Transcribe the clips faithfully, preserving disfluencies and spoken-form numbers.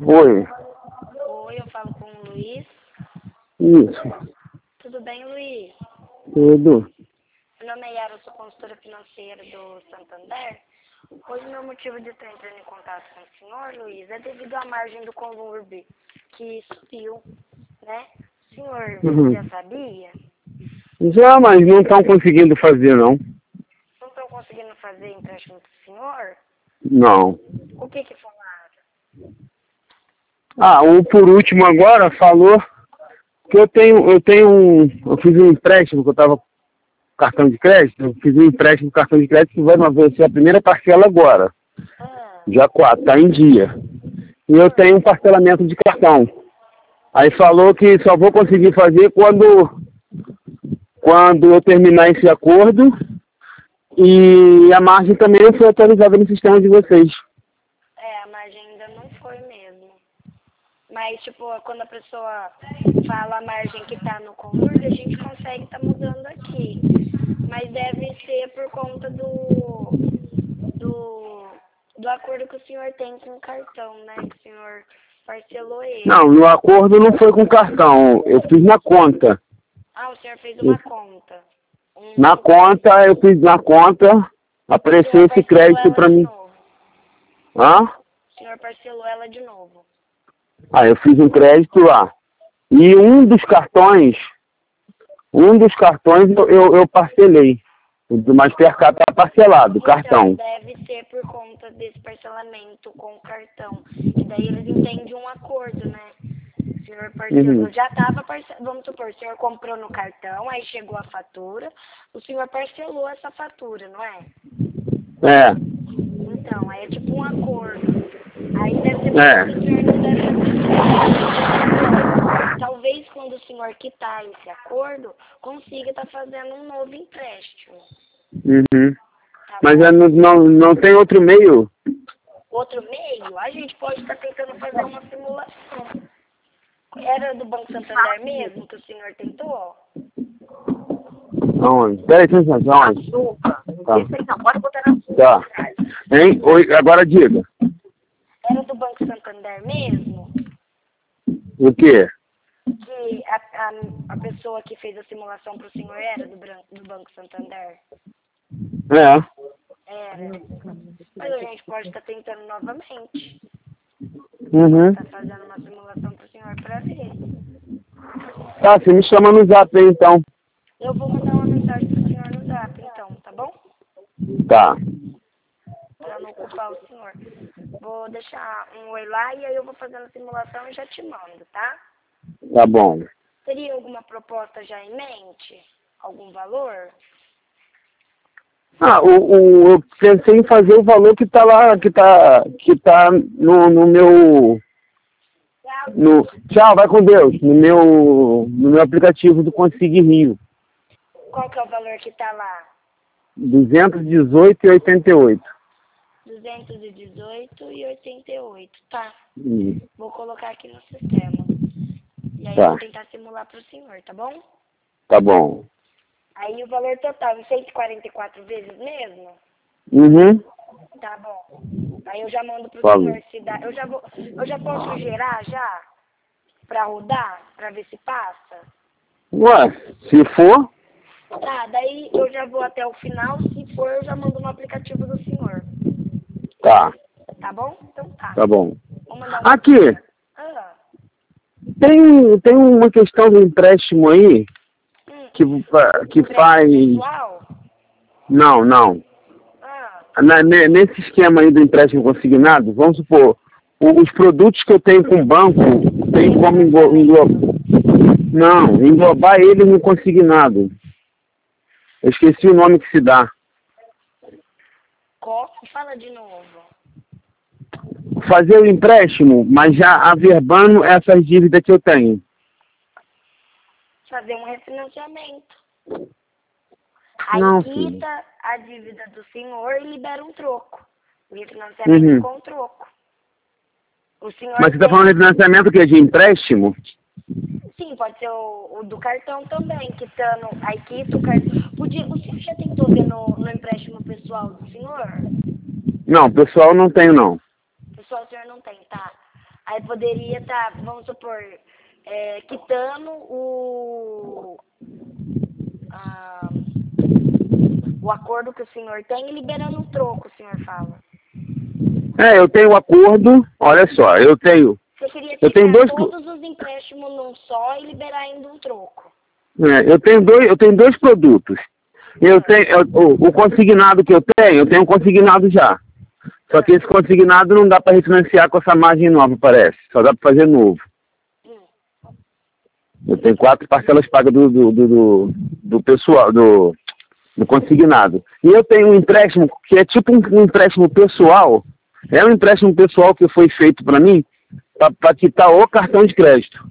Oi. Oi, eu falo com o Luiz. Isso. Tudo bem, Luiz? Tudo. Meu nome é Yara, eu sou consultora financeira do Santander. Hoje meu motivo de estar entrando em contato com o senhor, Luiz, é devido à margem do conlurbio, que subiu, né? O senhor Uhum. já sabia? Já, mas não estão conseguindo fazer, não. Não estão conseguindo fazer empréstimo para o senhor? Não. O que que falaram? Ah, o por último agora falou que eu tenho, eu tenho um, eu fiz um empréstimo que eu estava com cartão de crédito, eu fiz um empréstimo com cartão de crédito que vai vencer a primeira parcela agora, Ah, dia quatro, tá em dia. E eu tenho um parcelamento de cartão. Aí falou que só vou conseguir fazer quando, quando eu terminar esse acordo e a margem também foi atualizada no sistema de vocês. é, a margem ainda não foi mesmo. Mas, tipo, quando a pessoa fala a margem que está no conlurbio, a gente consegue estar mudando aqui. Mas deve ser por conta do, do, do acordo que o senhor tem com o cartão, né? Que o senhor parcelou ele. Não, no acordo não foi com cartão, eu fiz na conta. Ah, o senhor fez uma conta. Um, Na conta, eu fiz na conta, apareceu esse crédito para mim. Novo. Hã? O senhor parcelou ela de novo. Ah, eu fiz um crédito lá. E um dos cartões, um dos cartões eu, eu, eu parcelei. O do Mastercard está parcelado, o cartão. Então, deve ser por conta desse parcelamento com o cartão. E daí eles entendem um acordo, né? O senhor parcelou, Uhum. já estava parcelado, vamos supor, o senhor comprou no cartão, aí chegou a fatura, o senhor parcelou essa fatura, não é? É, Então, aí é tipo um acordo. Aí deve ser É. porque o senhor não deve ter. Talvez quando o senhor quitar esse acordo, consiga estar fazendo um novo empréstimo. uhum. Tá Mas bom? é, não, não, não tem outro meio? Outro meio, a gente pode estar tentando fazer uma simulação. Era do Banco Santander mesmo que o senhor tentou? Aonde? Peraí, tem razão. Aonde? Tá. Esse aí não, pode botar na sua. Tá. Hein? Oi, agora diga. Era do Banco Santander mesmo? O quê? Que a, a, a pessoa que fez a simulação para o senhor era do, Bran- do Banco Santander? É. Era. Mas a gente pode estar tentando novamente. Uhum. Tá fazendo uma simulação para o senhor para ver. Tá, você me chama no zap aí, então. Eu vou mandar uma mensagem para o senhor no zap, então, tá bom? Tá. Para não ocupar o senhor. Vou deixar um oi lá e aí eu vou fazendo a simulação e já te mando, tá? Tá bom. Teria alguma proposta já em mente? Algum valor? Ah, o, o, eu pensei em fazer o valor que tá lá, que tá, que tá no, no meu... No, tchau, vai com Deus. No meu, no meu aplicativo do Consigue Rio. Qual que é o valor que tá lá? duzentos e dezoito e oitenta e oito. duzentos e dezoito e oitenta e oito. Tá. Hum, Vou colocar aqui no sistema. E aí Tá. eu vou tentar simular para o senhor, tá bom? Tá bom. Aí o valor total em cento e quarenta e quatro vezes mesmo? Uhum. Tá bom. Aí eu já mando pro Falou. senhor se dá. Eu já vou. Eu já posso gerar já? Pra rodar? Pra ver se passa? Ué, se for, Tá, daí eu já vou até o final. Se for, eu já mando no aplicativo do senhor. tá. Tá bom? Então tá. Tá bom. Vou mandar um. Aqui, Ah, tem, tem uma questão do empréstimo aí hum, que, fa- que faz... pessoal? Não, não. Ah, Na- ne- nesse esquema aí do empréstimo consignado, vamos supor, o- os produtos que eu tenho com o banco, tem como englo- englobar... Não, englobar eles no consignado. Eu esqueci o nome que se dá. como? Fala de novo. Fazer o empréstimo, mas já averbando essas dívidas que eu tenho. Fazer um refinanciamento. Aí Não, filho. quita a dívida do senhor e libera um troco. O refinanciamento Uhum. com troco. O senhor Mas você está tem- falando de financiamento que é de empréstimo? Sim, pode ser o, o do cartão também, quitando. Aí quita o cartão. Podia, o senhor já tentou ver no, no empréstimo pessoal do senhor? Não, pessoal, não tenho não. Pessoal, o senhor não tem, tá? Aí poderia estar, vamos supor, é, quitando o, ah, o acordo que o senhor tem e liberando o troco, o senhor fala. É, eu tenho um acordo, olha só, eu tenho... Você queria Eu tenho quitar dois... todos os empréstimos num só e liberar ainda um troco. É, eu tenho dois, eu tenho dois produtos. Eu tenho eu, o, o consignado que eu tenho, eu tenho um consignado já. Só que esse consignado não dá para refinanciar com essa margem nova, parece. Só dá para fazer novo. Eu tenho quatro parcelas pagas do, do, do, do, do pessoal, do, do consignado. E eu tenho um empréstimo que é tipo um, um empréstimo pessoal. É um empréstimo pessoal que foi feito para mim para quitar o cartão de crédito.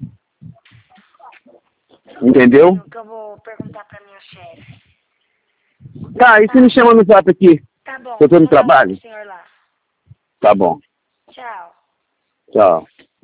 Entendeu? O que eu vou perguntar para minha chefe. Tá, e você me chama no zap aqui? Tá bom. Eu tô no trabalho? Senhor lá. Tá bom. Tchau. Tchau.